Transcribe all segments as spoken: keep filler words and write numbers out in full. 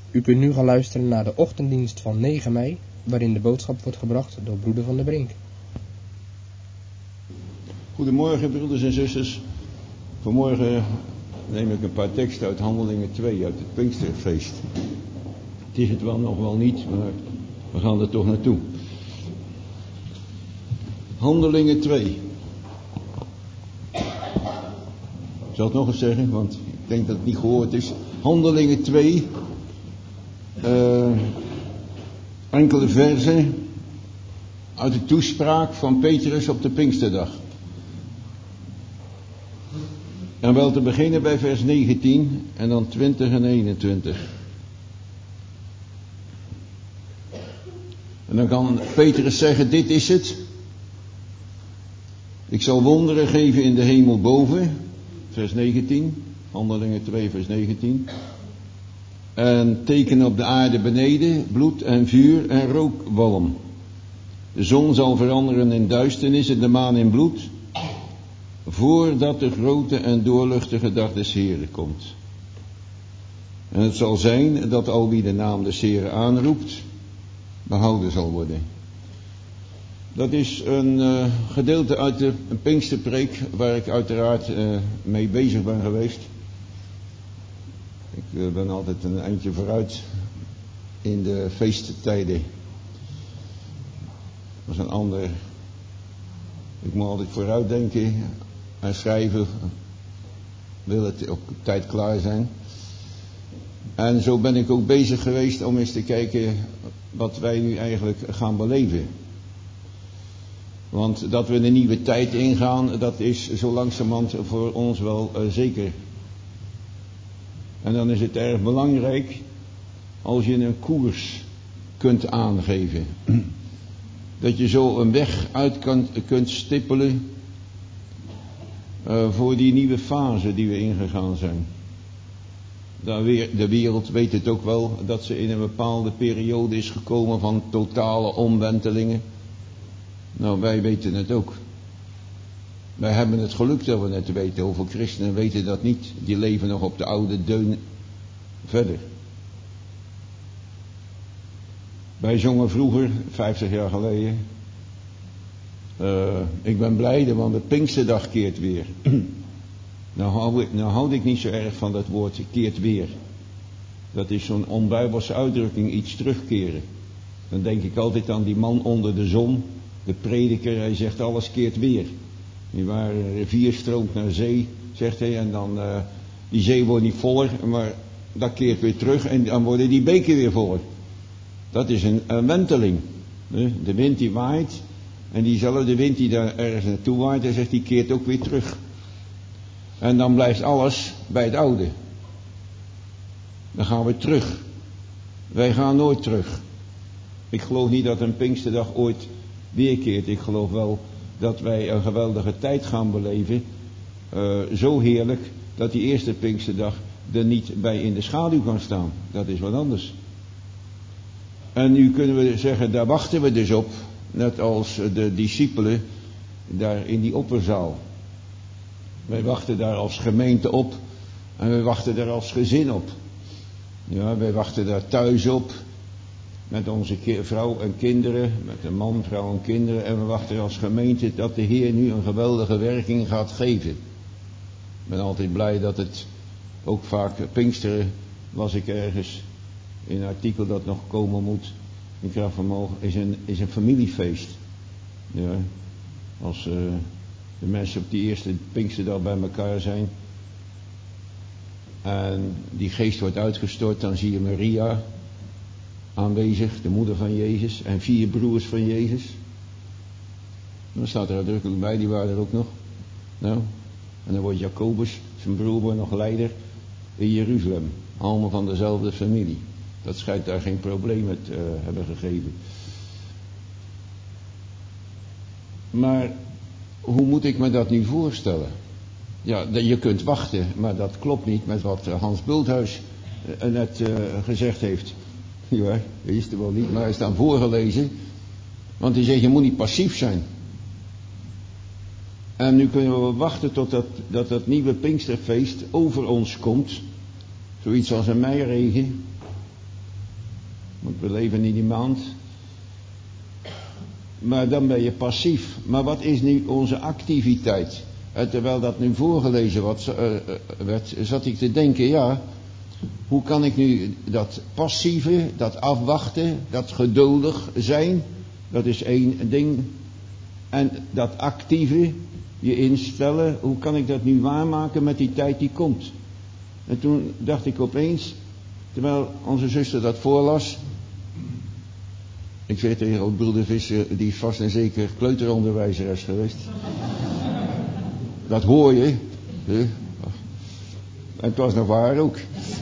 U kunt nu gaan luisteren naar de ochtenddienst van negen mei, waarin de boodschap wordt gebracht door broeder Van der Brink. Goedemorgen broeders en zusters. Vanmorgen neem ik een paar teksten uit Handelingen twee, uit het Pinksterfeest. Het is het wel nog wel niet, maar we gaan er toch naartoe. Handelingen twee. Ik zal het nog eens zeggen, want ik denk dat het niet gehoord is. Handelingen twee. Uh, enkele versen uit de toespraak van Petrus op de Pinksterdag. En wel te beginnen bij vers negentien en dan twintig en eenentwintig. En dan kan Petrus zeggen, dit is het. Ik zal wonderen geven in de hemel boven, vers negentien, Handelingen twee vers negentien. En tekenen op de aarde beneden, bloed en vuur en rookwalm. De zon zal veranderen in duisternis en de maan in bloed, voordat de grote en doorluchtige dag des Heren komt. En het zal zijn dat al wie de naam des Heren aanroept, behouden zal worden. Dat is een uh, gedeelte uit de een Pinksterpreek waar ik uiteraard uh, mee bezig ben geweest. Ik uh, ben altijd een eindje vooruit in de feesttijden. Dat is een ander. Ik moet altijd vooruit denken en schrijven. Wil het op tijd klaar zijn. En zo ben ik ook bezig geweest om eens te kijken wat wij nu eigenlijk gaan beleven. Want dat we een nieuwe tijd ingaan, dat is zo langzamerhand voor ons wel uh, zeker. En dan is het erg belangrijk als je een koers kunt aangeven. Dat je zo een weg uit kan, kunt stippelen uh, voor die nieuwe fase die we ingegaan zijn. De wereld weet het ook wel, dat ze in een bepaalde periode is gekomen van totale omwentelingen. Nou, wij weten het ook. Wij hebben het geluk dat we het weten. Hoeveel christenen weten dat niet. Die leven nog op de oude deun verder. Wij zongen vroeger, vijftig jaar geleden. Uh, ik ben blijde, want de Pinksterdag keert weer. nou, hou ik, nou houd ik niet zo erg van dat woord keert weer. Dat is zo'n onbijbelse uitdrukking, iets terugkeren. Dan denk ik altijd aan die man onder de zon. De prediker, hij zegt alles keert weer. Die waar een rivier stroomt naar zee, zegt hij, en dan, uh, die zee wordt niet voller, maar dat keert weer terug en dan worden die beken weer voller. Dat is een, een wenteling. De wind die waait, en diezelfde wind die daar ergens naartoe waait, hij zegt, die keert ook weer terug. En dan blijft alles bij het oude. Dan gaan we terug. Wij gaan nooit terug. Ik geloof niet dat een Pinksterdag ooit weerkeert. Ik geloof wel dat wij een geweldige tijd gaan beleven. Uh, zo heerlijk dat die eerste Pinksterdag er niet bij in de schaduw kan staan. Dat is wat anders. En nu kunnen we zeggen, daar wachten we dus op. Net als de discipelen daar in die opperzaal. Wij wachten daar als gemeente op. En wij wachten daar als gezin op. Ja, wij wachten daar thuis op. Met onze vrouw en kinderen, met een man, vrouw en kinderen. En we wachten als gemeente dat de Heer nu een geweldige werking gaat geven. Ik ben altijd blij dat het ook vaak Pinksteren, las ik ergens in een artikel dat nog komen moet. In kracht van mogen, is een, is een familiefeest. Ja, als uh, de mensen op die eerste Pinksterdag bij elkaar zijn. En die geest wordt uitgestort, dan zie je Maria aanwezig, de moeder van Jezus, en vier broers van Jezus. Dan staat er uitdrukkelijk bij, die waren er ook nog. Nou, en dan wordt Jacobus, zijn broer, wordt nog leider in Jeruzalem. Allemaal van dezelfde familie. Dat schijnt daar geen probleem met uh, hebben gegeven. Maar hoe moet ik me dat nu voorstellen? Ja, je kunt wachten, maar dat klopt niet met wat Hans Bulthuis uh, net uh, gezegd heeft. Ja, dat is er wel niet, maar hij is dan voorgelezen. Want hij zegt, je moet niet passief zijn. En nu kunnen we wachten tot dat, dat, dat nieuwe Pinksterfeest over ons komt. Zoiets als een meiregen. Want we leven in die maand. Maar dan ben je passief. Maar wat is nu onze activiteit? En terwijl dat nu voorgelezen werd, uh, werd, zat ik te denken, ja, hoe kan ik nu dat passieve, dat afwachten, dat geduldig zijn, dat is één ding. En dat actieve, je instellen, hoe kan ik dat nu waarmaken met die tijd die komt? En toen dacht ik opeens, terwijl onze zuster dat voorlas, ik zeg tegen ook broeder Visser, die is vast en zeker kleuteronderwijzeres geweest. Dat hoor je. Hè? En het was nog waar ook.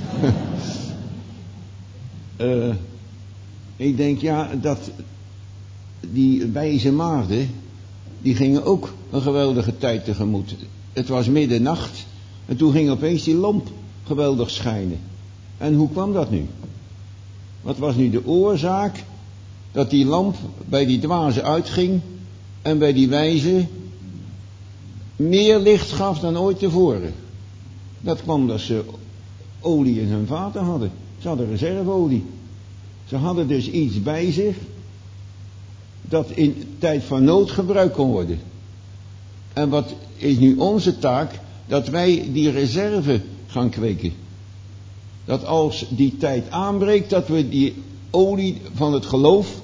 uh, ik denk, ja, dat die wijze maagden, die gingen ook een geweldige tijd tegemoet. Het was middernacht en toen ging opeens die lamp geweldig schijnen. En hoe kwam dat nu? Wat was nu de oorzaak dat die lamp bij die dwazen uitging en bij die wijze meer licht gaf dan ooit tevoren? Dat kwam omdat ze olie in hun vaten hadden. Ze hadden reserveolie. Ze hadden dus iets bij zich dat in tijd van nood gebruikt kon worden. En wat is nu onze taak? Dat wij die reserve gaan kweken. Dat als die tijd aanbreekt, dat we die olie van het geloof,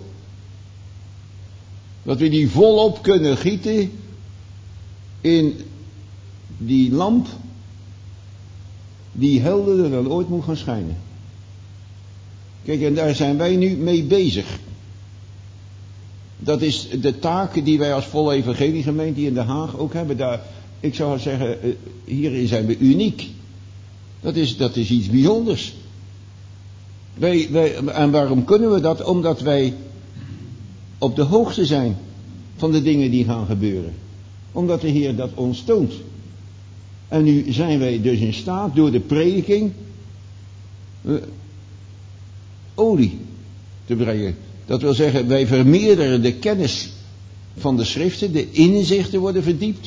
dat we die volop kunnen gieten in die lamp die helderder dan ooit moet gaan schijnen. Kijk, en daar zijn wij nu mee bezig. Dat is de taak die wij als volle evangeliegemeente in Den Haag ook hebben. Daar, ik zou zeggen, hierin zijn we uniek. Dat is, dat is iets bijzonders. Wij, wij, en waarom kunnen we dat? Omdat wij op de hoogte zijn van de dingen die gaan gebeuren. Omdat de Heer dat ons toont. En nu zijn wij dus in staat door de prediking uh, olie te brengen. Dat wil zeggen, wij vermeerderen de kennis van de schriften, de inzichten worden verdiept.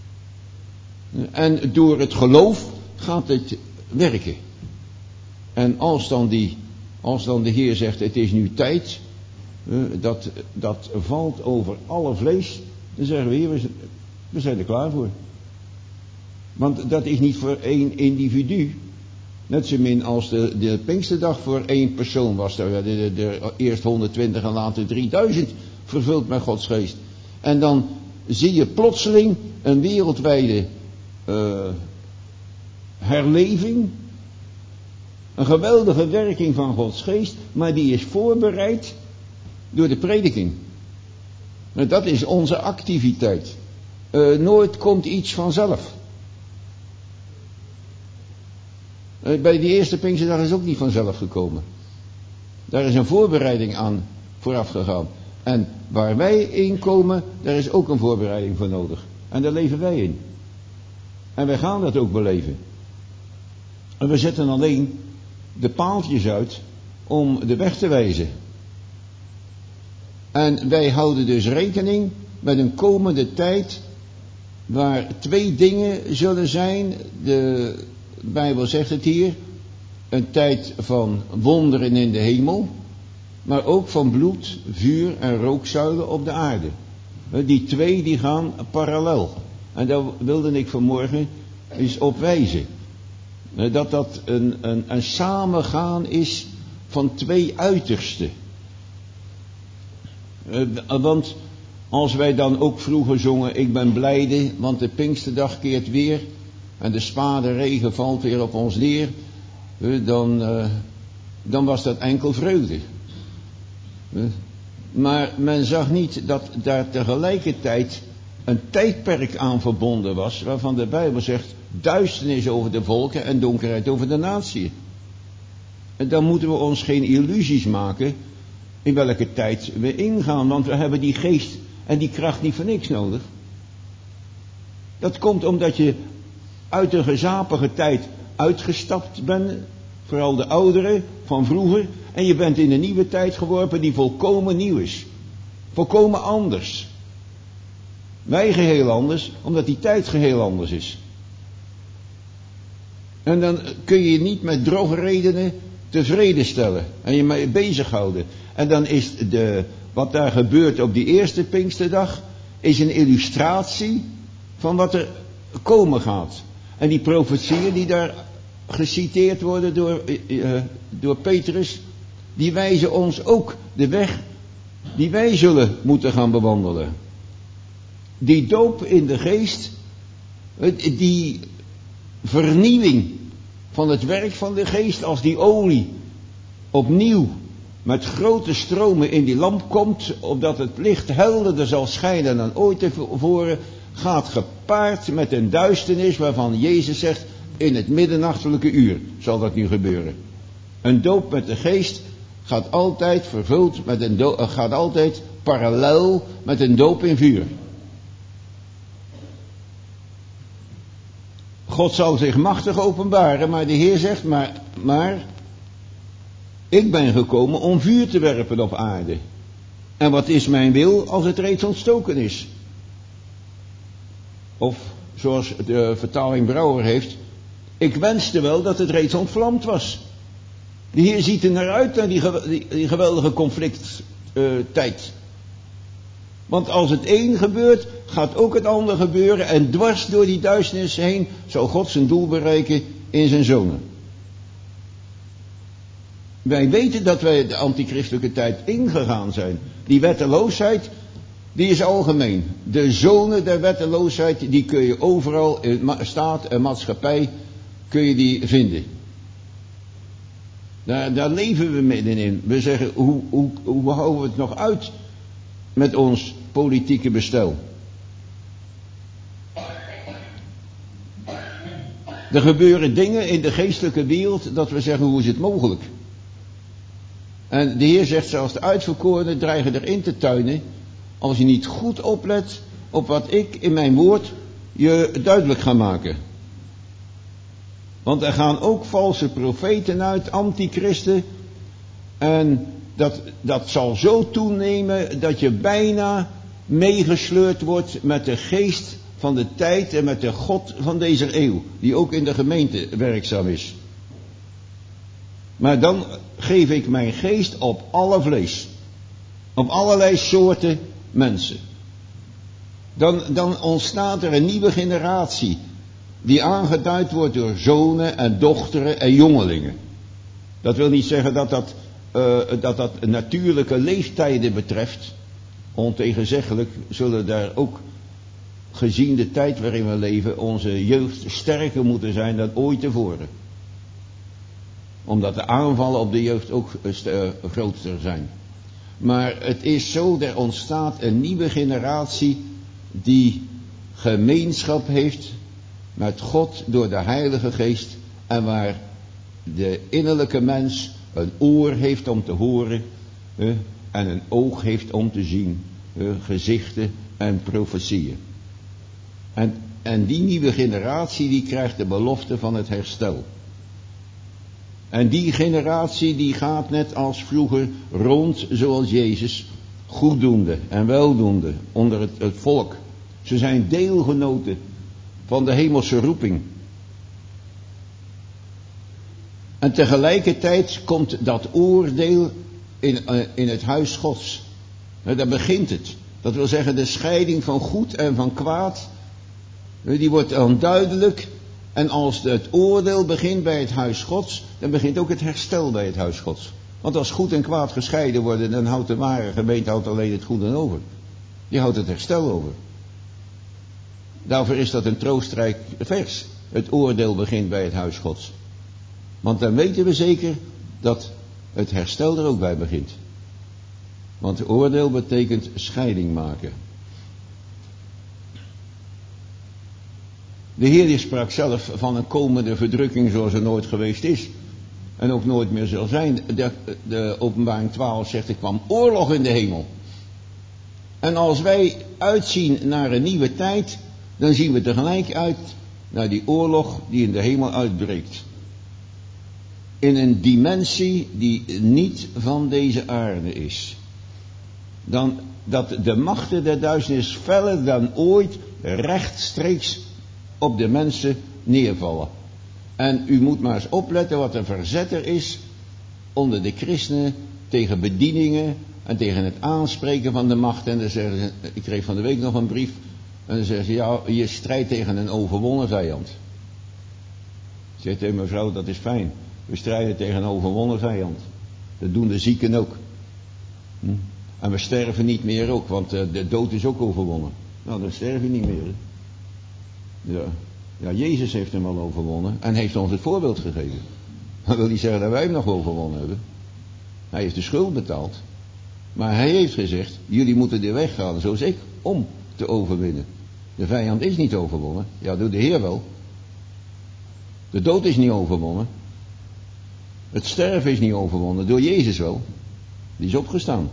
En door het geloof gaat het werken. En als dan, die, als dan de Heer zegt, het is nu tijd, uh, dat, dat valt over alle vlees, dan zeggen we, Heer, we, we zijn er klaar voor. Want dat is niet voor één individu. Net zo min als de, de Pinksterdag voor één persoon was. Daar werden er eerst honderdtwintig en later drieduizend vervuld met Gods geest. En dan zie je plotseling een wereldwijde uh, herleving. Een geweldige werking van Gods geest. Maar die is voorbereid door de prediking. Nou, dat is onze activiteit. Uh, nooit komt iets vanzelf. Bij die eerste Pinksterdag is ook niet vanzelf gekomen. Daar is een voorbereiding aan vooraf gegaan. En waar wij in komen, daar is ook een voorbereiding voor nodig. En daar leven wij in. En wij gaan dat ook beleven. En we zetten alleen de paaltjes uit om de weg te wijzen. En wij houden dus rekening met een komende tijd waar twee dingen zullen zijn. De De Bijbel zegt het hier, een tijd van wonderen in de hemel, maar ook van bloed, vuur en rookzuilen op de aarde. Die twee die gaan parallel. En daar wilde ik vanmorgen eens op wijzen. Dat dat een, een, een samengaan is van twee uitersten. Want als wij dan ook vroeger zongen, ik ben blijde, want de Pinksterdag keert weer. En de spadenregen valt weer op ons neer. Dan, uh, dan was dat enkel vreugde. Maar men zag niet dat daar tegelijkertijd een tijdperk aan verbonden was. Waarvan de Bijbel zegt, duisternis over de volken en donkerheid over de natie. En dan moeten we ons geen illusies maken in welke tijd we ingaan. Want we hebben die geest en die kracht niet voor niks nodig. Dat komt omdat je uit de gezapige tijd uitgestapt bent, vooral de ouderen van vroeger, en je bent in een nieuwe tijd geworpen die volkomen nieuw is. Volkomen anders. Wij geheel anders, omdat die tijd geheel anders is. En dan kun je niet met droge redenen tevreden stellen en je mee bezighouden. En dan is de, wat daar gebeurt op die eerste Pinksterdag, is een illustratie van wat er komen gaat. En die profetieën die daar geciteerd worden door, uh, door Petrus, die wijzen ons ook de weg die wij zullen moeten gaan bewandelen. Die doop in de geest, die vernieuwing van het werk van de geest, als die olie opnieuw met grote stromen in die lamp komt, opdat het licht helderder zal schijnen dan ooit tevoren, gaat gepaard met een duisternis waarvan Jezus zegt, in het middernachtelijke uur zal dat nu gebeuren. Een doop met de geest gaat altijd vervuld met een doop, gaat altijd parallel met een doop in vuur. God zal zich machtig openbaren, maar de Heer zegt, maar, maar ik ben gekomen om vuur te werpen op aarde. En wat is mijn wil als het reeds ontstoken is? Of, zoals de vertaling Brouwer heeft, ik wenste wel dat het reeds ontvlamd was. De Heer ziet er naar uit, naar die, die, die geweldige conflicttijd. Uh, Want als het een gebeurt, gaat ook het ander gebeuren. En dwars door die duisternis heen zal God zijn doel bereiken in zijn zonen. Wij weten dat wij de antichristelijke tijd ingegaan zijn. Die wetteloosheid, die is algemeen. De zonen der wetteloosheid, die kun je overal in staat en maatschappij, kun je die vinden. Daar, daar leven we middenin. We zeggen, hoe, hoe, hoe houden we het nog uit met ons politieke bestel? Er gebeuren dingen in de geestelijke wereld dat we zeggen, hoe is het mogelijk? En de Heer zegt zelfs, de uitverkorenen dreigen erin te tuinen als je niet goed oplet op wat ik in mijn woord je duidelijk ga maken. Want er gaan ook valse profeten uit, antichristen. En dat, dat zal zo toenemen dat je bijna meegesleurd wordt met de geest van de tijd en met de God van deze eeuw, die ook in de gemeente werkzaam is. Maar dan geef ik mijn geest op alle vlees. Op allerlei soorten mensen. Dan, dan ontstaat er een nieuwe generatie, die aangeduid wordt door zonen en dochteren en jongelingen. Dat wil niet zeggen dat dat, uh, dat, dat natuurlijke leeftijden betreft. Ontegenzeggelijk zullen daar ook, gezien de tijd waarin we leven, onze jeugd sterker moeten zijn dan ooit tevoren. Omdat de aanvallen op de jeugd ook uh, groter zijn. Maar het is zo, er ontstaat een nieuwe generatie die gemeenschap heeft met God door de Heilige Geest en waar de innerlijke mens een oor heeft om te horen uh, en een oog heeft om te zien, uh, gezichten en profetieën. En, en die nieuwe generatie die krijgt de belofte van het herstel. En die generatie die gaat net als vroeger rond zoals Jezus, goeddoende en weldoende onder het, het volk. Ze zijn deelgenoten van de hemelse roeping. En tegelijkertijd komt dat oordeel in, uh, in het huis Gods. Nou, daar begint het. Dat wil zeggen de scheiding van goed en van kwaad. Die wordt dan duidelijk. En als het oordeel begint bij het huis Gods, dan begint ook het herstel bij het huis Gods. Want als goed en kwaad gescheiden worden, dan houdt de ware gemeente houdt alleen het goede over. Die houdt het herstel over. Daarvoor is dat een troostrijk vers. Het oordeel begint bij het huis Gods. Want dan weten we zeker dat het herstel er ook bij begint. Want oordeel betekent scheiding maken. De Heer die sprak zelf van een komende verdrukking zoals er nooit geweest is. En ook nooit meer zal zijn. De, de Openbaring twaalf zegt, er kwam oorlog in de hemel. En als wij uitzien naar een nieuwe tijd, dan zien we tegelijk uit naar die oorlog die in de hemel uitbreekt. In een dimensie die niet van deze aarde is. Dan dat de machten der duisternis feller dan ooit rechtstreeks op de mensen neervallen. En u moet maar eens opletten wat een verzetter is onder de christenen tegen bedieningen en tegen het aanspreken van de macht. En dan zeggen ze, ik kreeg van de week nog een brief. En dan zeggen ze, ja, je strijdt tegen een overwonnen vijand. Ik zeg tegen mevrouw, dat is fijn. We strijden tegen een overwonnen vijand. Dat doen de zieken ook. Hm? En we sterven niet meer ook, want uh, de dood is ook overwonnen. Nou, dan sterf je niet meer. Hè? Ja. ja, Jezus heeft hem al overwonnen en heeft ons het voorbeeld gegeven. Dat wil niet zeggen dat wij hem nog overwonnen hebben. Hij heeft de schuld betaald. Maar hij heeft gezegd, jullie moeten de weg gaan zoals ik, om te overwinnen. De vijand is niet overwonnen. Ja, door de Heer wel. De dood is niet overwonnen. Het sterven is niet overwonnen. Door Jezus wel. Die is opgestaan.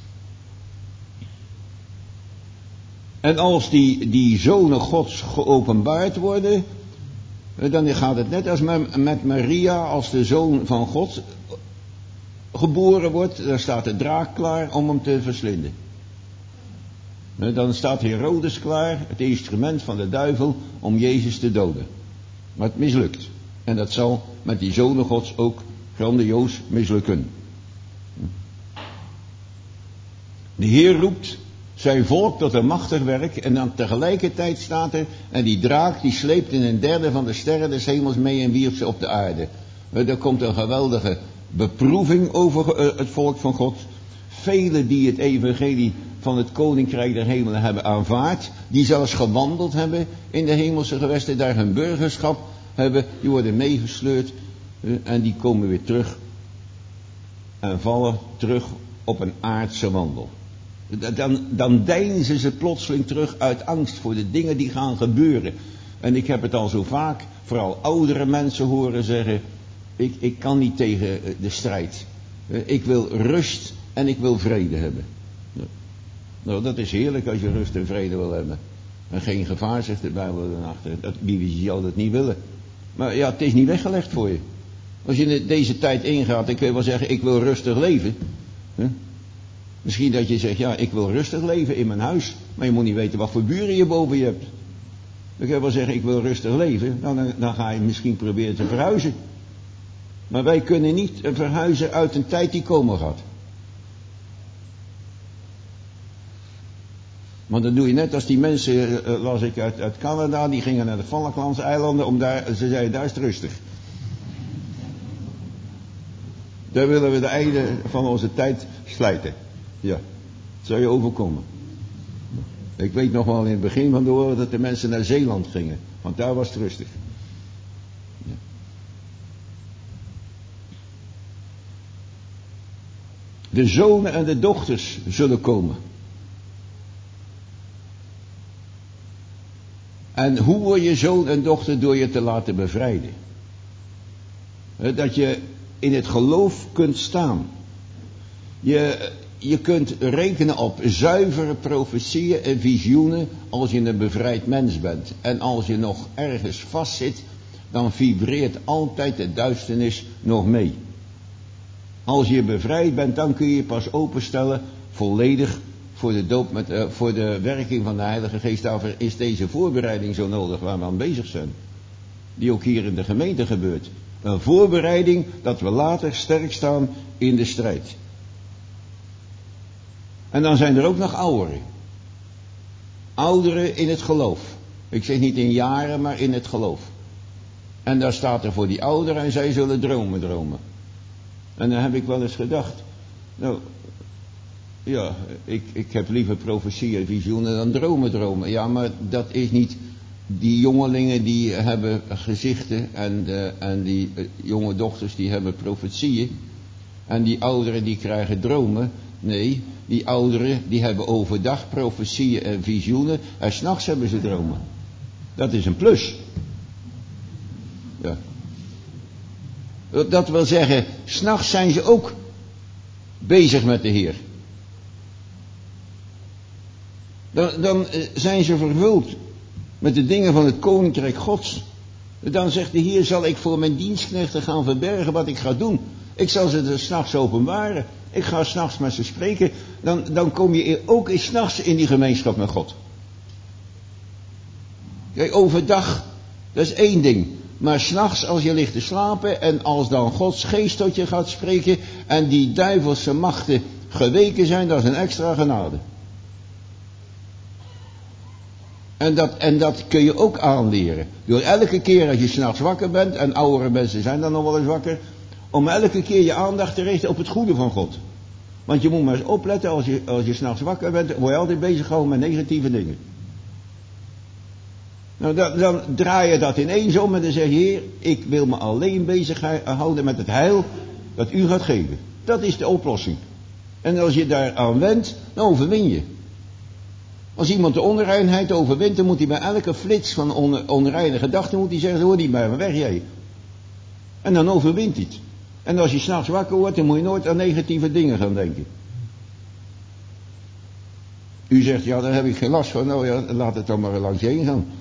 En als die, die zonen Gods geopenbaard worden, dan gaat het net als met Maria, als de zoon van God geboren wordt, dan staat de draak klaar om hem te verslinden. Dan staat Herodes klaar, het instrument van de duivel, om Jezus te doden. Maar het mislukt. En dat zal met die zonen Gods ook grandioos mislukken. De Heer roept zijn volk tot een machtig werk en dan tegelijkertijd staat er, en die draak die sleept in een derde van de sterren des hemels mee en wierp ze op de aarde. Er komt een geweldige beproeving over het volk van God. Velen die het evangelie van het koninkrijk der hemelen hebben aanvaard, die zelfs gewandeld hebben in de hemelse gewesten, daar hun burgerschap hebben, die worden meegesleurd en die komen weer terug en vallen terug op een aardse wandel. Dan, dan deinzen ze plotseling terug uit angst voor de dingen die gaan gebeuren. En ik heb het al zo vaak, vooral oudere mensen horen zeggen, ik, ik kan niet tegen de strijd. Ik wil rust en ik wil vrede hebben. Nou, dat is heerlijk als je rust en vrede wil hebben. En geen gevaar, zegt de Bijbel erachter. Dat, wie zou dat niet willen? Maar ja, het is niet weggelegd voor je. Als je in deze tijd ingaat, dan kun je wel zeggen, ik wil rustig leven. Huh? Misschien dat je zegt, ja, ik wil rustig leven in mijn huis. Maar je moet niet weten wat voor buren je boven je hebt. Dan kun je wel zeggen, ik wil rustig leven. Nou, dan, dan ga je misschien proberen te verhuizen. Maar wij kunnen niet verhuizen uit een tijd die komen gaat. Want dan doe je net als die mensen, uh, las ik uit, uit Canada, die gingen naar de Falklandseilanden, om daar, ze zeiden, daar is het rustig. Daar willen we de einde van onze tijd slijten. Ja, dat zou je overkomen. Ik weet nog wel in het begin van de oorlog dat de mensen naar Zeeland gingen, want daar was het rustig. Ja. De zonen en de dochters zullen komen. En hoe word je zoon en dochter? Door je te laten bevrijden. Dat je in het geloof kunt staan. Je, je kunt rekenen op zuivere profetieën en visioenen als je een bevrijd mens bent. En als je nog ergens vastzit, dan vibreert altijd de duisternis nog mee. Als je bevrijd bent, dan kun je je pas openstellen volledig voor de doop met, uh, voor de werking van de Heilige Geest. Daarvoor is deze voorbereiding zo nodig waar we aan bezig zijn. Die ook hier in de gemeente gebeurt. Een voorbereiding dat we later sterk staan in de strijd. En dan zijn er ook nog ouderen. Ouderen in het geloof. Ik zeg niet in jaren, maar in het geloof. En daar staat er voor die ouderen, en zij zullen dromen dromen. En dan heb ik wel eens gedacht, nou, ja, ik, ik heb liever profetieën, visioenen dan dromen dromen. Ja, maar dat is niet, die jongelingen die hebben gezichten en, de, en die uh, jonge dochters die hebben profetieën. En die ouderen die krijgen dromen. Nee, die ouderen die hebben overdag profetieën en visioenen en 's nachts hebben ze dromen. Dat is een plus. Ja. Dat wil zeggen, 's nachts zijn ze ook bezig met de Heer. Dan, dan zijn ze vervuld met de dingen van het Koninkrijk Gods. Dan zegt de Heer, zal ik voor mijn dienstknechten gaan verbergen wat ik ga doen. Ik zal ze er 's nachts openbaren. Ik ga 's nachts met ze spreken. Dan, dan kom je ook eens 's nachts in die gemeenschap met God. Kijk, overdag, dat is één ding. Maar 's nachts als je ligt te slapen en als dan Gods geest tot je gaat spreken en die duivelse machten geweken zijn, dat is een extra genade. En dat, en dat kun je ook aanleren. Door elke keer als je 's nachts wakker bent, en oudere mensen zijn dan nog wel eens wakker, om elke keer je aandacht te richten op het goede van God. Want je moet maar eens opletten, als je, als je 's nachts wakker bent, word je altijd bezig gehouden met negatieve dingen. Nou, dan, dan draai je dat ineens om en dan zeg je, Heer, ik wil me alleen bezig houden met het heil dat u gaat geven. Dat is de oplossing. En als je daar aan wendt, dan overwin je. Als iemand de onreinheid overwint, dan moet hij bij elke flits van on, onreine gedachten moet hij zeggen, hoor niet bij me, weg jij. En dan overwint hij het. En als je 's nachts wakker wordt, dan moet je nooit aan negatieve dingen gaan denken. U zegt, ja, daar heb ik geen last van. Nou ja, laat het dan maar langs je heen gaan.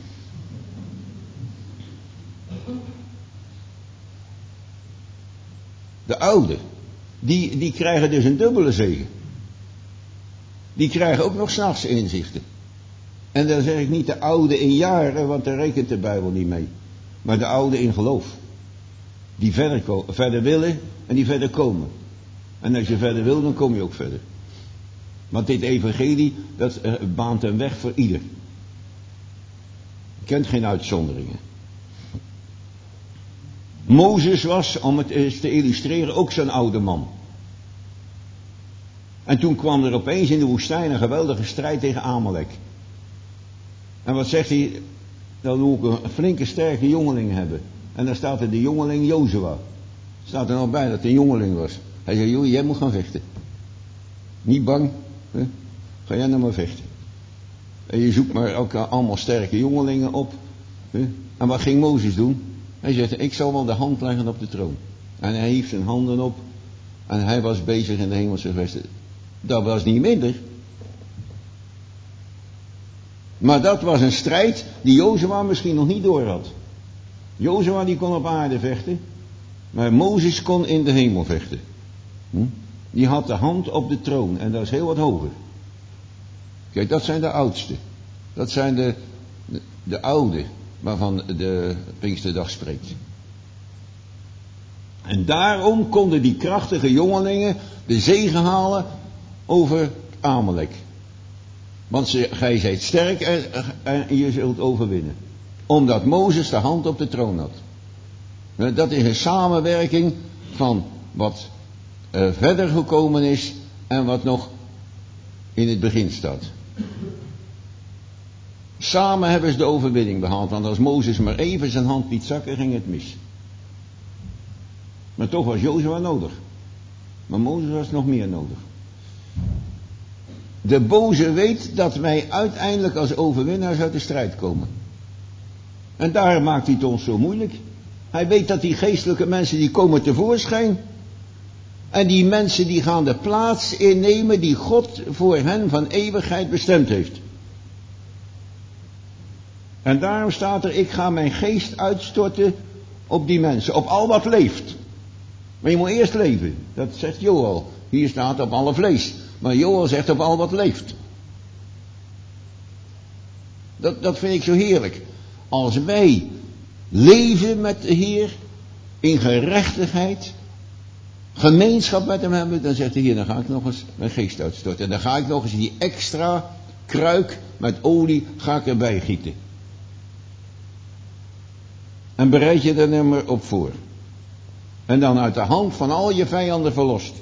De ouden, die, die krijgen dus een dubbele zegen. Die krijgen ook nog 's nachts inzichten. En dan zeg ik niet de ouden in jaren, want daar rekent de Bijbel niet mee. Maar de ouden in geloof. Die verder, ko- verder willen en die verder komen. En als je verder wil, dan kom je ook verder. Want dit evangelie, dat uh, baant een weg voor ieder. Je kent geen uitzonderingen. Mozes was, om het eens te illustreren, ook zo'n oude man. En toen kwam er opeens in de woestijn een geweldige strijd tegen Amalek. En wat zegt hij? Dan moet ik een flinke sterke jongeling hebben. En dan staat er de jongeling Jozua. Staat er nog bij dat het een jongeling was. Hij zei, joh, jij moet gaan vechten. Niet bang. Hè? Ga jij nou maar vechten. En je zoekt maar ook allemaal sterke jongelingen op. Hè? En wat ging Mozes doen? Hij zegt, ik zal wel de hand leggen op de troon. En hij hief zijn handen op. En hij was bezig in de hemelse gewesten. Dat was niet minder. Maar dat was een strijd die Jozua misschien nog niet door had. Jozua die kon op aarde vechten. Maar Mozes kon in de hemel vechten. Hm? Die had de hand op de troon. En dat is heel wat hoger. Kijk, dat zijn de oudsten. Dat zijn de, de, de oude waarvan de Pinksterdag spreekt. En daarom konden die krachtige jongelingen de zege halen over Amalek. Want ze, gij zijt sterk en, en je zult overwinnen. Omdat Mozes de hand op de troon had. Dat is een samenwerking van wat uh, verder gekomen is en wat nog in het begin staat. Samen hebben ze de overwinning behaald, want als Mozes maar even zijn hand liet zakken, ging het mis. Maar toch was Jozua nodig. Maar Mozes was nog meer nodig. De boze weet dat wij uiteindelijk als overwinnaars uit de strijd komen. En daar maakt hij het ons zo moeilijk. Hij weet dat die geestelijke mensen die komen tevoorschijn. En die mensen die gaan de plaats innemen die God voor hen van eeuwigheid bestemd heeft. En daarom staat er, ik ga mijn geest uitstorten op die mensen, op al wat leeft. Maar je moet eerst leven, dat zegt Joel. Hier staat op alle vlees. Maar Joel zegt op al wat leeft. Dat, dat vind ik zo heerlijk. Als wij leven met de Heer in gerechtigheid, gemeenschap met hem hebben, dan zegt de Heer, dan ga ik nog eens mijn geest uitstorten. En dan ga ik nog eens die extra kruik met olie ga ik erbij gieten. En bereid je er nou maar op voor. En dan uit de hand van al je vijanden verlost.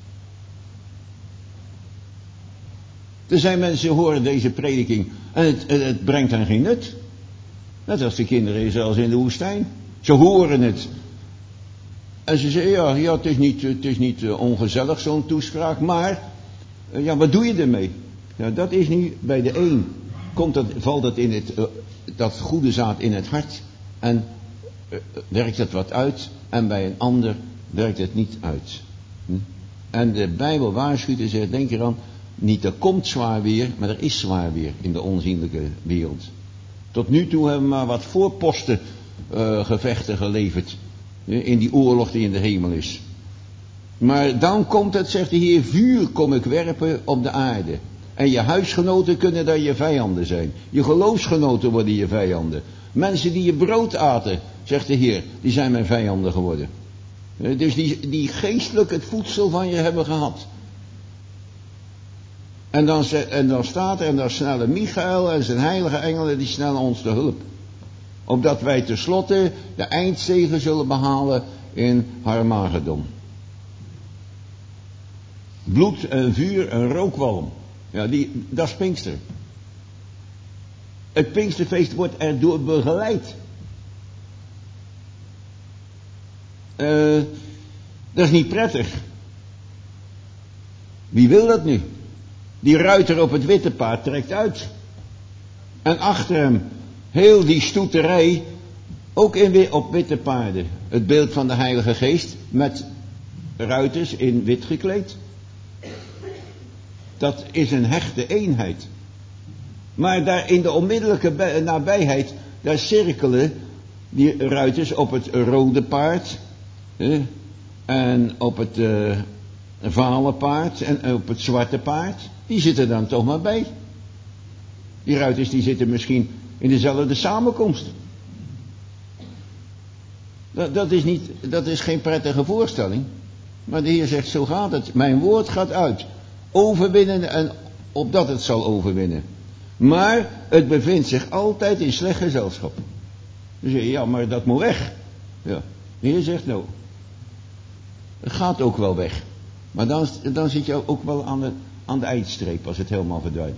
Er zijn mensen die horen deze prediking en het, het, het brengt hen geen nut. Net als de kinderen zelfs in de woestijn. Ze horen het. En ze zeggen, ja, ja het is niet, het is niet uh, ongezellig zo'n toespraak, maar uh, ja, wat doe je ermee? Ja, dat is niet, bij de een komt dat, valt dat in het, uh, dat goede zaad in het hart en uh, werkt het wat uit en bij een ander werkt het niet uit. Hm? En de Bijbel waarschuwt en zegt, denk eraan, niet er komt zwaar weer, maar er is zwaar weer in de onzienlijke wereld. Tot nu toe hebben we maar wat voorposten uh, gevechten geleverd. In die oorlog die in de hemel is. Maar dan komt het, zegt de Heer, vuur kom ik werpen op de aarde. En je huisgenoten kunnen daar je vijanden zijn. Je geloofsgenoten worden je vijanden. Mensen die je brood aten, zegt de Heer, die zijn mijn vijanden geworden. Dus die, die geestelijk het voedsel van je hebben gehad. En dan, en dan staat er, en dan snellen Michael en zijn heilige engelen, die snellen ons te hulp. Opdat wij tenslotte de eindzege zullen behalen in Harmagedon. Bloed en vuur en rookwalm. Ja, die, dat is Pinkster. Het Pinksterfeest wordt erdoor begeleid. Uh, dat is niet prettig. Wie wil dat nu? Die ruiter op het witte paard trekt uit. En achter hem heel die stoeterij, ook in, op witte paarden. Het beeld van de Heilige Geest met ruiters in wit gekleed. Dat is een hechte eenheid. Maar daar in de onmiddellijke nabijheid, daar cirkelen die ruiters op het rode paard. Eh, en op het uh, vale paard en op het zwarte paard. Die zitten dan toch maar bij. Die ruiters die zitten misschien in dezelfde samenkomst. Dat, dat, is niet, dat is geen prettige voorstelling. Maar de Heer zegt, zo gaat het. Mijn woord gaat uit. Overwinnen en opdat het zal overwinnen. Maar het bevindt zich altijd in slecht gezelschap. Dan zeg je, ja, maar dat moet weg. Ja. De Heer zegt, nou, het gaat ook wel weg. Maar dan, dan zit je ook wel aan de, aan de eindstreep als het helemaal verdwijnt.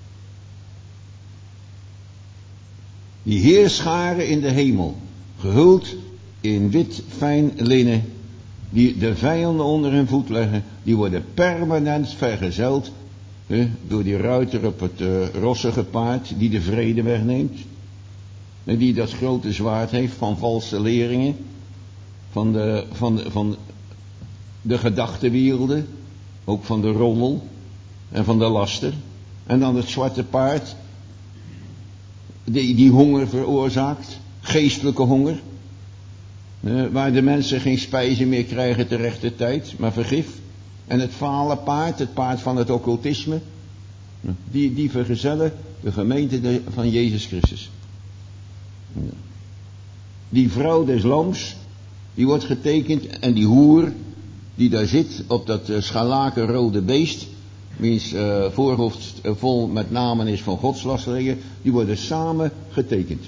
Die heerscharen in de hemel, gehuld in wit fijn linnen, die de vijanden onder hun voet leggen, die worden permanent vergezeld eh, door die ruiter op het uh, rossige paard die de vrede wegneemt. En die dat grote zwaard heeft van valse leringen, van de, van de, van de gedachtenwerelden, ook van de rommel en van de laster. En dan het zwarte paard, die, die honger veroorzaakt, geestelijke honger. Uh, waar de mensen geen spijzen meer krijgen te rechte tijd, maar vergif. En het vale paard, het paard van het occultisme, uh, die, die vergezellen de gemeente de, van Jezus Christus. Uh. Die vrouw des lams, die wordt getekend, en die hoer die daar zit op dat uh, scharlakenrode beest, wiens uh, voorhoofd uh, vol met namen is van godslasteringen, die worden samen getekend.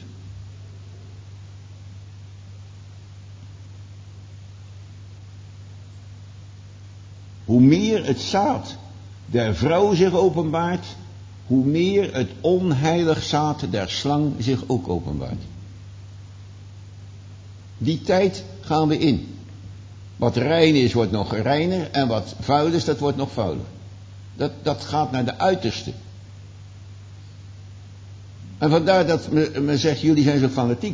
Hoe meer het zaad der vrouw zich openbaart, hoe meer het onheilig zaad der slang zich ook openbaart. Die tijd gaan we in. Wat rein is, wordt nog reiner, en wat vuil is, dat wordt nog vuiler. Dat, dat gaat naar de uiterste. En vandaar dat men, men zegt, jullie zijn zo fanatiek.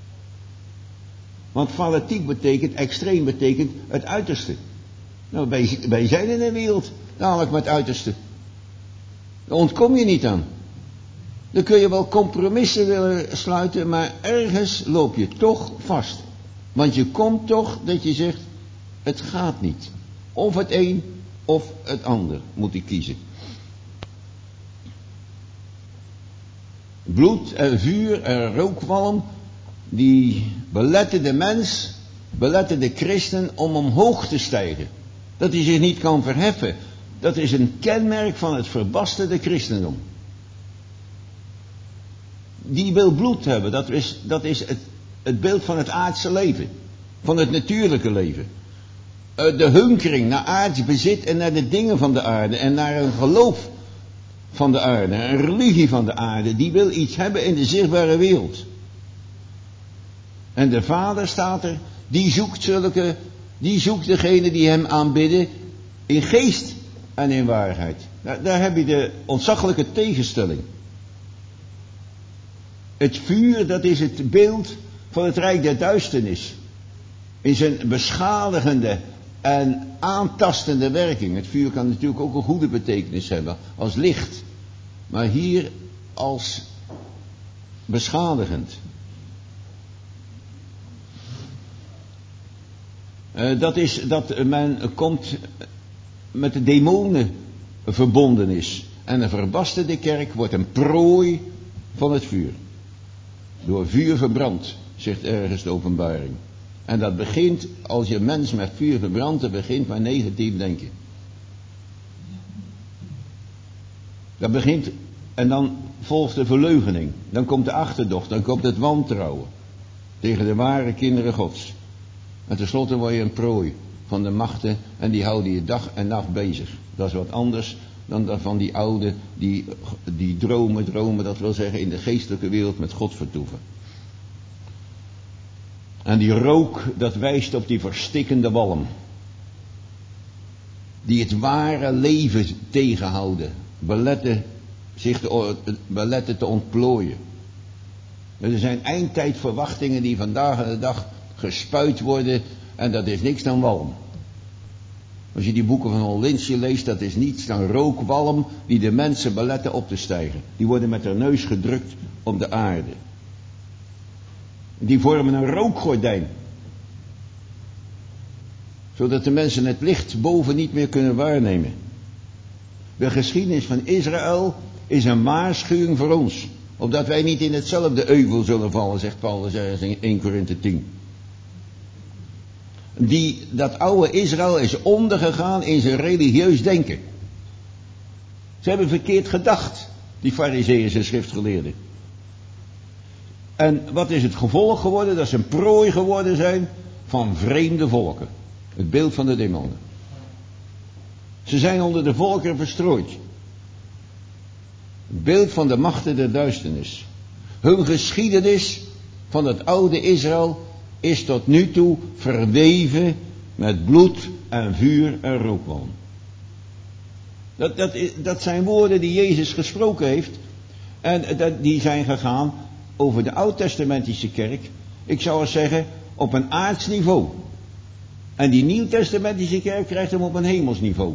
Want fanatiek betekent, extreem betekent het uiterste. Nou, wij, wij zijn in een wereld, namelijk met uiterste. Daar ontkom je niet aan. Dan kun je wel compromissen willen sluiten, maar ergens loop je toch vast. Want je komt toch dat je zegt, het gaat niet. Of het een of het ander moet ik kiezen. Bloed en vuur en rookwalm, die beletten de mens, beletten de christen om omhoog te stijgen. Dat hij zich niet kan verheffen. Dat is een kenmerk van het verbasterde christendom. Die wil bloed hebben. Dat is, dat is het, het beeld van het aardse leven. Van het natuurlijke leven. De hunkering naar aards bezit en naar de dingen van de aarde. En naar een geloof van de aarde. Een religie van de aarde. Die wil iets hebben in de zichtbare wereld. En de Vader staat er. Die zoekt zulke... Die zoekt degene die hem aanbidden in geest en in waarheid. Daar, daar heb je de ontzaglijke tegenstelling. Het vuur, dat is het beeld van het rijk der duisternis. In zijn beschadigende en aantastende werking. Het vuur kan natuurlijk ook een goede betekenis hebben, als licht. Maar hier als beschadigend. Uh, dat is dat men komt met de demonen verbonden is. En een verbasterde kerk wordt een prooi van het vuur. Door vuur verbrand. zegt ergens de Openbaring. En dat begint, als je een mens met vuur verbrandt, dat begint met negatief denken. Dat begint, en dan volgt de verleugening. Dan komt de achterdocht, dan komt het wantrouwen tegen de ware kinderen Gods. En tenslotte word je een prooi van de machten en die houden je dag en nacht bezig. Dat is wat anders dan dat van die ouden die, die dromen, dromen, dat wil zeggen in de geestelijke wereld met God vertoeven. En die rook, dat wijst op die verstikkende walm. Die het ware leven tegenhouden. Beletten, zich te, beletten te ontplooien. Er zijn eindtijdverwachtingen die vandaag de dag gespuit worden. En dat is niks dan walm. Als je die boeken van Hollindsje leest, dat is niets dan rookwalm die de mensen beletten op te stijgen. Die worden met hun neus gedrukt op de aarde. Die vormen een rookgordijn. Zodat de mensen het licht boven niet meer kunnen waarnemen. De geschiedenis van Israël is een waarschuwing voor ons. Opdat wij niet in hetzelfde euvel zullen vallen, zegt Paulus ergens in Eerste Korinthe tien. Die, dat oude Israël is ondergegaan in zijn religieus denken. Ze hebben verkeerd gedacht, die farizeeën en schriftgeleerden. En wat is het gevolg geworden? Dat ze een prooi geworden zijn van vreemde volken. Het beeld van de demonen. Ze zijn onder de volkeren verstrooid. Het beeld van de machten der duisternis. Hun geschiedenis van het oude Israël is tot nu toe verweven met bloed en vuur en rookwalm. Dat, dat, dat zijn woorden die Jezus gesproken heeft. En dat, die zijn gegaan over de oud-testamentische kerk. Ik zou eens zeggen op een aards niveau. En die nieuw-testamentische kerk krijgt hem op een hemels niveau.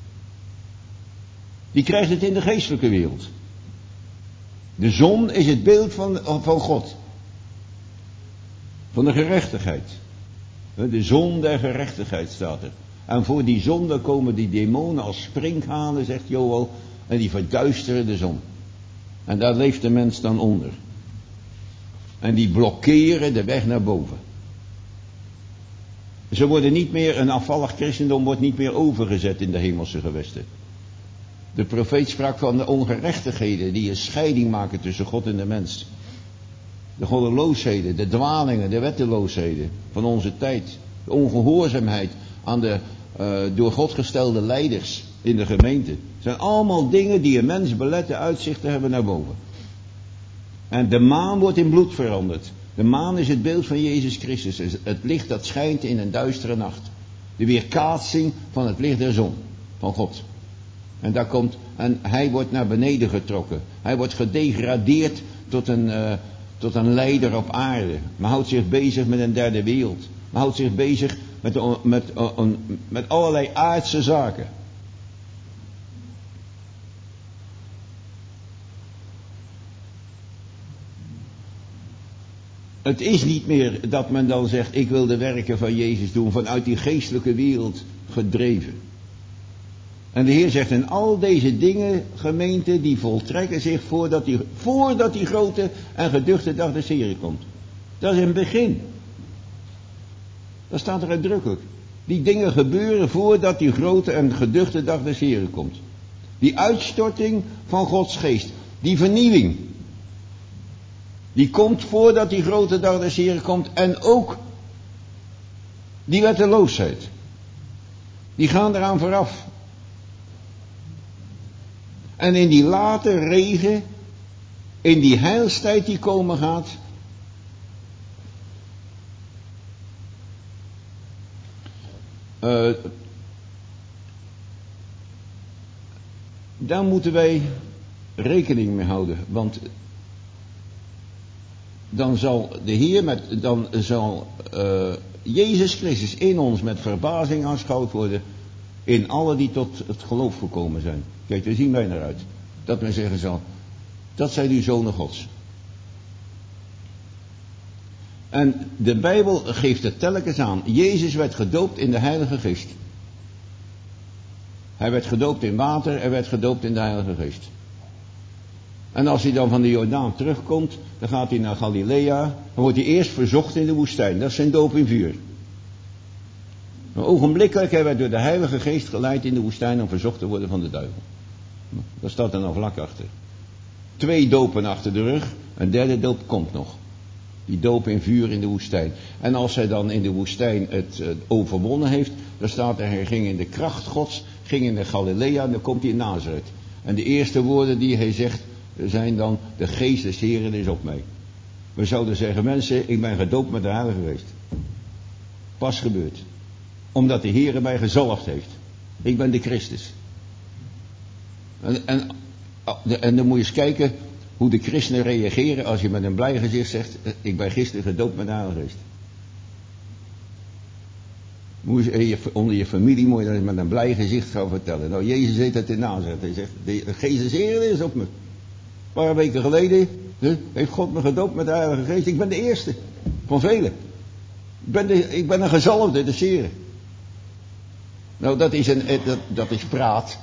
Die krijgt het in de geestelijke wereld. De zon is het beeld van, van God. Van de gerechtigheid. De zon der gerechtigheid staat er. En voor die zon daar komen die demonen als sprinkhanen, zegt Joel, en die verduisteren de zon. En daar leeft de mens dan onder. En die blokkeren de weg naar boven. Ze worden niet meer, een afvallig christendom wordt niet meer overgezet in de hemelse gewesten. De profeet sprak van de ongerechtigheden die een scheiding maken tussen God en de mens. De goddeloosheden, de dwalingen, de wetteloosheden van onze tijd. De ongehoorzaamheid aan de uh, door God gestelde leiders in de gemeente. Het zijn allemaal dingen die een mens beletten uitzicht te hebben naar boven. En de maan wordt in bloed veranderd. De maan is het beeld van Jezus Christus. Het licht dat schijnt in een duistere nacht. De weerkaatsing van het licht der zon. Van God. En daar komt, en hij wordt naar beneden getrokken. Hij wordt gedegradeerd tot een, uh, tot een leider op aarde. Maar houdt zich bezig met een derde wereld. Maar houdt zich bezig met, uh, met, uh, uh, met allerlei aardse zaken. Het is niet meer dat men dan zegt, ik wil de werken van Jezus doen, vanuit die geestelijke wereld gedreven. En de Heer zegt, en al deze dingen, gemeente, die voltrekken zich voordat die, voordat die grote en geduchte dag des Heren komt. Dat is een begin. Dat staat er uitdrukkelijk. Die dingen gebeuren voordat die grote en geduchte dag des Heren komt. Die uitstorting van Gods geest, die vernieuwing, die komt voordat die grote dag des Heren komt. En ook die wetteloosheid. Die gaan eraan vooraf. En in die late regen, in die heilstijd die komen gaat, uh, daar moeten wij rekening mee houden. Want dan zal de Heer, met, dan zal uh, Jezus Christus in ons met verbazing aanschouwd worden, in alle die tot het geloof gekomen zijn. Kijk, daar zien wij naar uit. Dat men zeggen zal, dat zijn uw zonen Gods. En de Bijbel geeft het telkens aan. Jezus werd gedoopt in de Heilige Geest. Hij werd gedoopt in water, hij werd gedoopt in de Heilige Geest. En als hij dan van de Jordaan terugkomt, dan gaat hij naar Galilea. Dan wordt hij eerst verzocht in de woestijn. Dat is zijn doop in vuur. Maar ogenblikkelijk hij werd door de Heilige Geest geleid in de woestijn om verzocht te worden van de duivel. Daar staat er nou vlak achter. Twee dopen achter de rug, een derde doop komt nog. Die doop in vuur in de woestijn. En als hij dan in de woestijn het uh, overwonnen heeft, dan staat er, hij ging in de kracht Gods, ging in de Galilea en dan komt hij in Nazareth. En de eerste woorden die hij zegt zijn dan, de geest des Heren is op mij. We zouden zeggen, mensen, ik ben gedoopt met de Heilige Geest. Pas gebeurd. Omdat de Heere mij gezalfd heeft. Ik ben de Christus. En, en, en dan moet je eens kijken hoe de christenen reageren als je met een blij gezicht zegt, ik ben gisteren gedoopt met de Heilige Geest. Moet je, onder je familie moet je dat met een blij gezicht gaan vertellen. Nou, Jezus deed het in Nazareth. Hij zegt, de geest des Heren is op me. Een paar weken geleden he, heeft God me gedoopt met de Heilige Geest. Ik ben de eerste van velen. Ik ben, de, ik ben een gezalfde des Heren. Nou, dat is, een, dat, dat is praat.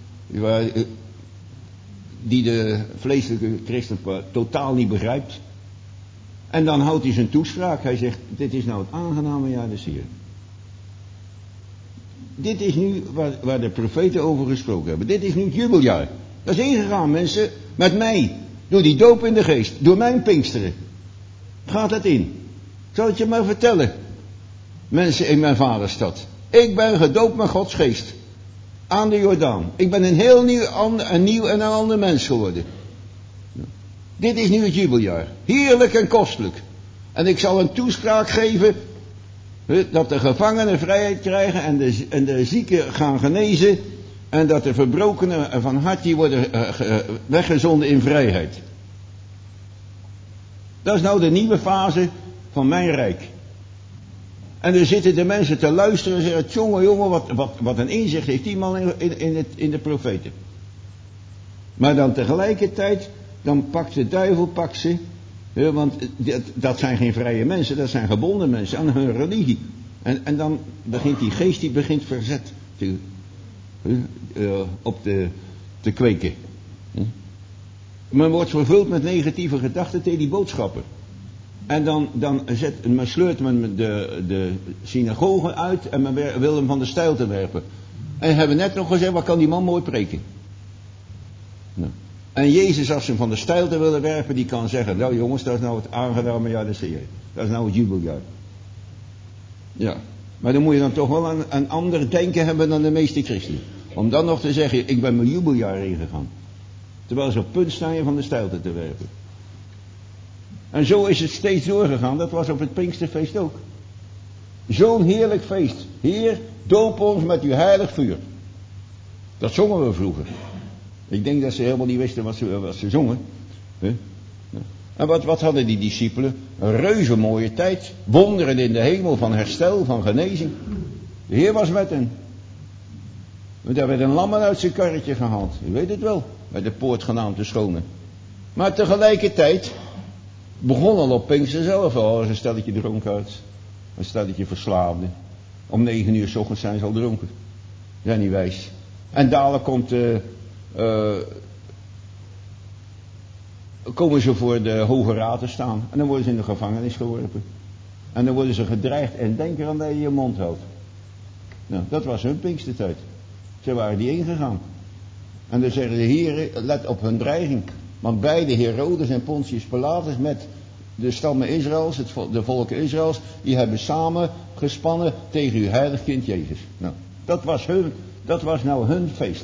Die de vleeselijke christen totaal niet begrijpt. En dan houdt hij zijn toespraak. Hij zegt, dit is nou het aangename jaar des Heren. Dit is nu waar, waar de profeten over gesproken hebben. Dit is nu het jubeljaar. Dat is ingegaan, mensen. Met mij. Door die doop in de geest. Door mijn Pinksteren. Gaat het in. Ik zal het je maar vertellen. Mensen in mijn vaderstad. Ik ben gedoopt met Gods geest. Aan de Jordaan. Ik ben een heel nieuw, een nieuw en een ander mens geworden. Dit is nu het jubeljaar. Heerlijk en kostelijk. En ik zal een toespraak geven. Dat de gevangenen vrijheid krijgen. En de, en de zieken gaan genezen. En dat de verbrokenen van hart die worden uh, weggezonden in vrijheid. Dat is nou de nieuwe fase van mijn rijk. En er zitten de mensen te luisteren en zeggen, jongen, jongen, wat, wat, wat een inzicht heeft die man in, in, in, het, in de profeten. Maar dan tegelijkertijd, dan pakt de duivel, pakt ze, hè, want dat, dat zijn geen vrije mensen, dat zijn gebonden mensen aan hun religie. En, en dan begint die geest, die begint verzet te, uh, op de, te kweken. Hm? Men wordt vervuld met negatieve gedachten tegen die boodschappen. En dan, dan zet, men sleurt men de, de synagoge uit en men wil hem van de stijl te werpen. En hebben net nog gezegd, wat kan die man mooi preken. Nou. En Jezus, als ze hem van de stijl te willen werpen, die kan zeggen, nou jongens, dat is nou het aangename jaar des Heren. Dat is nou het jubeljaar. Ja, maar dan moet je dan toch wel een, een ander denken hebben dan de meeste christenen. Om dan nog te zeggen, ik ben mijn jubeljaar ingegaan. Terwijl ze op punt staan je van de stijl te werpen. En zo is het steeds doorgegaan. Dat was op het Pinksterfeest ook. Zo'n heerlijk feest. Heer, doop ons met uw heilig vuur. Dat zongen we vroeger. Ik denk dat ze helemaal niet wisten wat ze, wat ze zongen. En wat, wat hadden die discipelen? Een reuze mooie tijd. Wonderen in de hemel van herstel, van genezing. De Heer was met hen. Daar werd een lammer uit zijn karretje gehaald. U weet het wel. Bij de poort genaamd de Schone. Maar tegelijkertijd begon al op Pinkster zelf al als een stelletje dronkaards. Een stelletje verslaafden. Om negen uur 's ochtends zijn ze al dronken. Zijn niet wijs. En dadelijk komt, uh, uh, komen ze voor de Hoge Raad te staan. En dan worden ze in de gevangenis geworpen. En dan worden ze gedreigd. En denk eraan dat je je mond houdt. Nou, dat was hun Pinkstertijd. Ze waren die ingegaan. En dan zeggen de heren, let op hun dreiging. Want beide Herodes en Pontius Pilatus met de stammen Israëls, het, de volken Israëls, die hebben samen gespannen tegen uw heilig kind Jezus. Nou, dat was hun, dat was nou hun feest.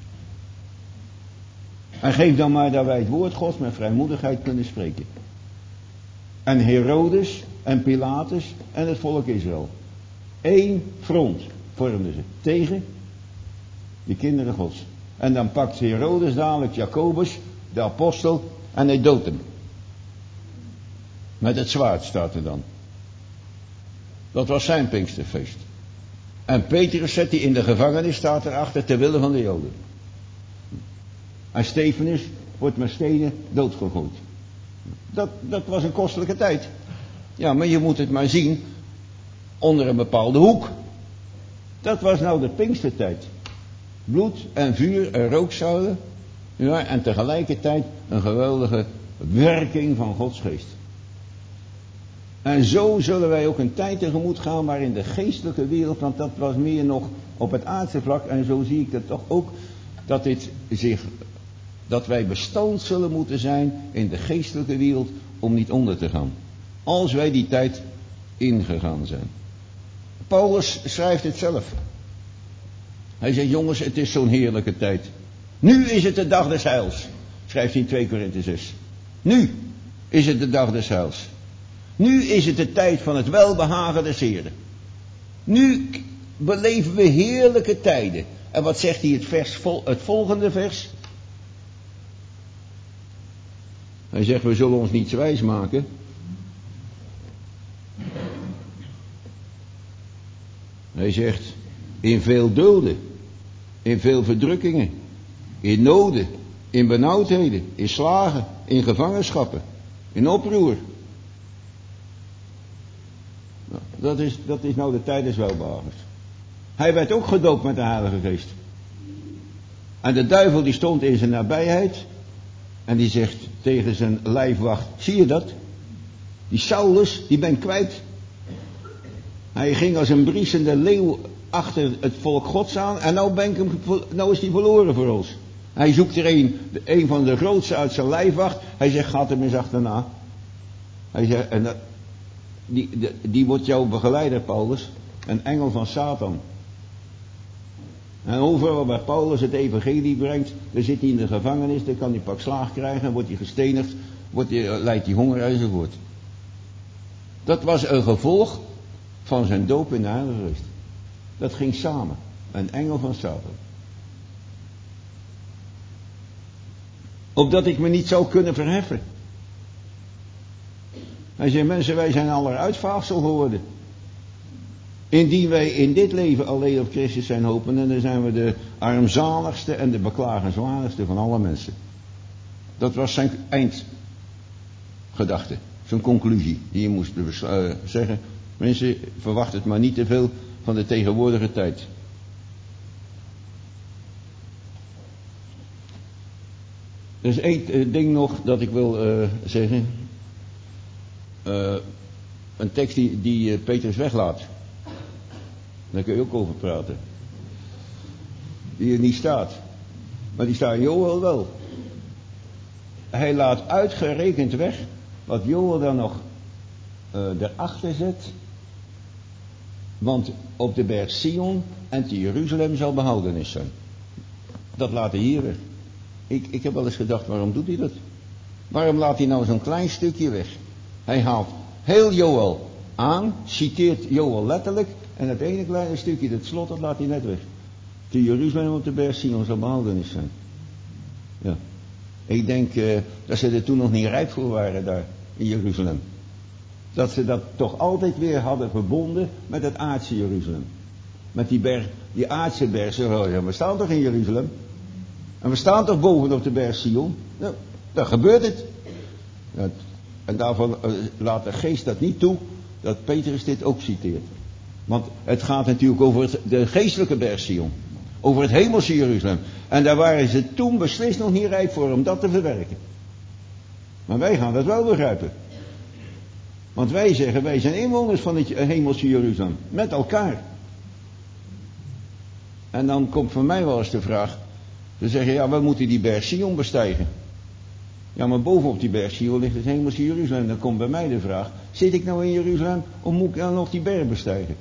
En geef dan maar dat wij het woord Gods met vrijmoedigheid kunnen spreken. En Herodes en Pilatus en het volk Israël. Eén front vormden ze tegen de kinderen Gods. En dan pakt Herodes dadelijk Jacobus, de apostel, en hij doodt hem. Met het zwaard staat er dan. Dat was zijn Pinksterfeest. En Petrus zet hij in de gevangenis, staat erachter, ter wille van de Joden. En Stefanus wordt met stenen doodgegooid. Dat, dat was een kostelijke tijd. Ja, maar je moet het maar zien onder een bepaalde hoek. Dat was nou de Pinkstertijd. Bloed en vuur en rookzuilen. Ja, en tegelijkertijd een geweldige werking van Gods geest. En zo zullen wij ook een tijd tegemoet gaan waarin de geestelijke wereld, want dat was meer nog op het aardse vlak, en zo zie ik het toch ook, dat dit zich, dat wij bestand zullen moeten zijn in de geestelijke wereld om niet onder te gaan. Als wij die tijd ingegaan zijn. Paulus schrijft het zelf. Hij zegt, jongens, het is zo'n heerlijke tijd. Nu is het de dag des heils, schrijft hij in twee Korinthe zes. Nu is het de dag des heils. Nu is het de tijd van het welbehagen des Heren. Nu beleven we heerlijke tijden. En wat zegt hij het, vers, het volgende vers? Hij zegt, we zullen ons niets wijs maken. Hij zegt, in veel dulden, in veel verdrukkingen, in noden, in benauwdheden, in slagen, in gevangenschappen, in oproer. Nou, dat is, dat is nou de tijd des welbehagens. Hij werd ook gedoopt met de Heilige Geest. En de duivel die stond in zijn nabijheid en die zegt tegen zijn lijfwacht, zie je dat? Die Saulus, die ben kwijt. Hij ging als een briesende leeuw achter het volk Gods aan en nou, ben ik hem, nou is hij verloren voor ons. Hij zoekt er een, een van de grootste uit zijn lijfwacht. Hij zegt, gaat hem eens achterna. Hij zegt, en dat, die, die, die wordt jouw begeleider, Paulus. Een engel van Satan. En overal waar Paulus het evangelie brengt, dan zit hij in de gevangenis, dan kan hij pak slaag krijgen, wordt hij gestenigd, wordt hij, leidt hij honger enzovoort. Dat was een gevolg van zijn doop in de Heilige Geest. Dat ging samen. Een engel van Satan. Opdat ik me niet zou kunnen verheffen. Hij zei, mensen, wij zijn aller uitvaagsel geworden. Indien wij in dit leven alleen op Christus zijn hopen, dan zijn we de armzaligste en de beklagenswaardigste van alle mensen. Dat was zijn eindgedachte, zijn conclusie die je moest uh, zeggen. Mensen, verwacht het maar niet te veel van de tegenwoordige tijd. Er is één uh, ding nog dat ik wil uh, zeggen. Uh, een tekst die, die uh, Petrus weglaat. Daar kun je ook over praten. Die er niet staat. Maar die staat in Joël wel. Hij laat uitgerekend weg wat Joël dan nog uh, erachter zet. Want op de berg Sion en te Jeruzalem zal behoudenis zijn. Dat laat hij hier weg. Ik, ik heb wel eens gedacht, waarom doet hij dat? Waarom laat hij nou zo'n klein stukje weg? Hij haalt heel Joël aan, citeert Joël letterlijk. En dat ene kleine stukje, dat slot, dat laat hij net weg. Te Jeruzalem op de berg Sion zal behoudenis zijn. Ja. Ik denk uh, dat ze er toen nog niet rijp voor waren daar in Jeruzalem. Dat ze dat toch altijd weer hadden verbonden met het aardse Jeruzalem. Met die berg, die aardse berg. Ze we staan toch in Jeruzalem? En we staan toch bovenop de berg Sion? Nou, dan gebeurt het. Ja, en daarvan uh, laat de geest dat niet toe, dat Petrus dit ook citeert. Want het gaat natuurlijk over het, de geestelijke berg Sion. Over het hemelse Jeruzalem. En daar waren ze toen beslist nog niet rijp voor om dat te verwerken. Maar wij gaan dat wel begrijpen. Want wij zeggen, wij zijn inwoners van het hemelse Jeruzalem. Met elkaar. En dan komt voor mij wel eens de vraag. Ze zeggen, ja, we moeten die berg Sion bestijgen. Ja, maar bovenop die berg Sion ligt het hemelse Jeruzalem. Dan komt bij mij de vraag, zit ik nou in Jeruzalem of moet ik dan nog die berg bestijgen?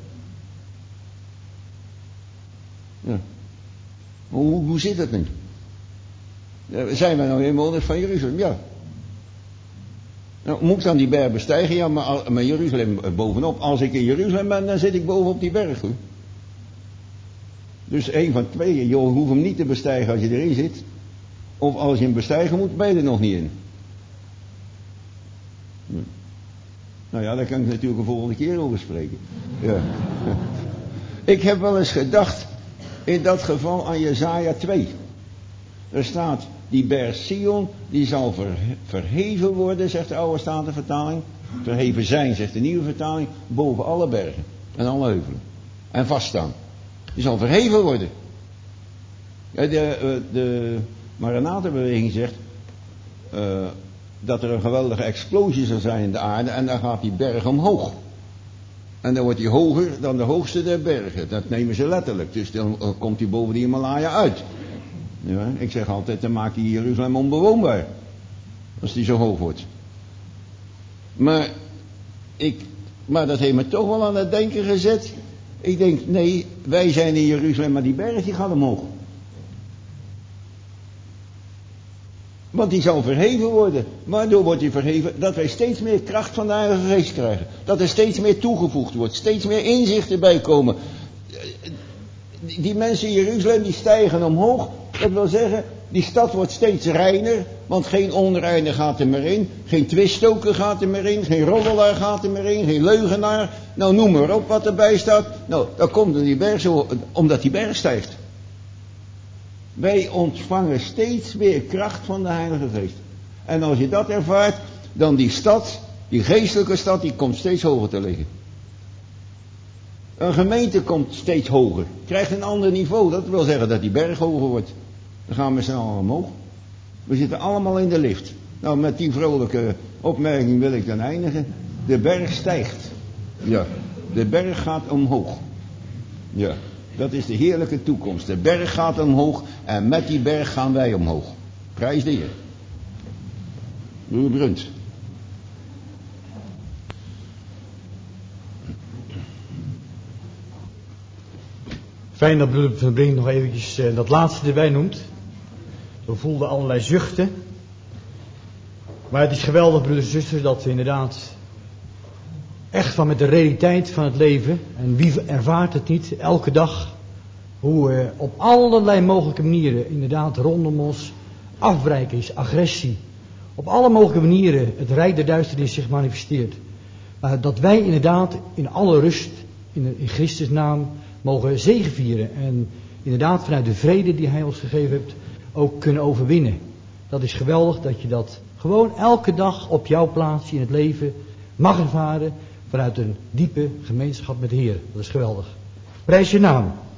Ja. Hoe, hoe zit dat nu? Zijn wij nou inwoners van Jeruzalem? Ja. Nou, moet ik dan die berg bestijgen? Ja, maar, maar Jeruzalem bovenop. Als ik in Jeruzalem ben, dan zit ik bovenop die berg. Hoor. Dus één van twee. Je hoeft hem niet te bestijgen als je erin zit. Of als je hem bestijgen moet, ben je er nog niet in. Hm. Nou ja, daar kan ik natuurlijk een volgende keer over spreken. Ja. Ik heb wel eens gedacht, in dat geval aan Jesaja twee. Er staat, die berg Sion, die zal ver, verheven worden, zegt de oude Statenvertaling. Verheven zijn, zegt de nieuwe vertaling, boven alle bergen en alle heuvelen. En vaststaan. Die zal verheven worden. Ja, de, de, Maar een Renatenbeweging zegt uh, dat er een geweldige explosie zal zijn in de aarde en dan gaat die berg omhoog. En dan wordt hij hoger dan de hoogste der bergen. Dat nemen ze letterlijk. Dus dan uh, komt hij boven de Himalaya uit. Ja, ik zeg altijd, dan maakt hij Jeruzalem onbewoonbaar. Als die zo hoog wordt. Maar, ik, maar dat heeft me toch wel aan het denken gezet. Ik denk, nee, wij zijn in Jeruzalem, maar die berg die gaat omhoog. Want die zal verheven worden. Waardoor wordt die verheven? Dat wij steeds meer kracht van de Heilige Geest krijgen. Dat er steeds meer toegevoegd wordt. Steeds meer inzicht erbij komen. Die mensen in Jeruzalem die stijgen omhoog. Dat wil zeggen, die stad wordt steeds reiner. Want geen onreine gaat er meer in. Geen twiststoker gaat er meer in. Geen roddelaar gaat er meer in. Geen leugenaar. Nou, noem maar op wat erbij staat. Nou, dat komt door die berg zo, omdat die berg stijgt. Wij ontvangen steeds meer kracht van de Heilige Geest. En als je dat ervaart, dan die stad, die geestelijke stad, die komt steeds hoger te liggen. Een gemeente komt steeds hoger. Krijgt een ander niveau. Dat wil zeggen dat die berg hoger wordt. Dan gaan we snel omhoog. We zitten allemaal in de lift. Nou, met die vrolijke opmerking wil ik dan eindigen. De berg stijgt. Ja, de berg gaat omhoog. Ja. Dat is de heerlijke toekomst. De berg gaat omhoog en met die berg gaan wij omhoog. Prijs de Heer. Broer Brunt. Fijn dat broeder Van Brink nog eventjes uh, dat laatste erbij noemt. We voelden allerlei zuchten. Maar het is geweldig, broeders en zusters, dat we inderdaad echt van met de realiteit van het leven, en wie ervaart het niet, elke dag, hoe uh, op allerlei mogelijke manieren inderdaad rondom ons afbreken is, agressie. Op alle mogelijke manieren het rijk der duisternis zich manifesteert. Maar dat wij inderdaad in alle rust, in, in Christus naam, mogen zegevieren. En inderdaad vanuit de vrede die Hij ons gegeven heeft, ook kunnen overwinnen. Dat is geweldig dat je dat gewoon elke dag op jouw plaatsje in het leven mag ervaren. Vanuit een diepe gemeenschap met de Heer. Dat is geweldig. Prijs je naam.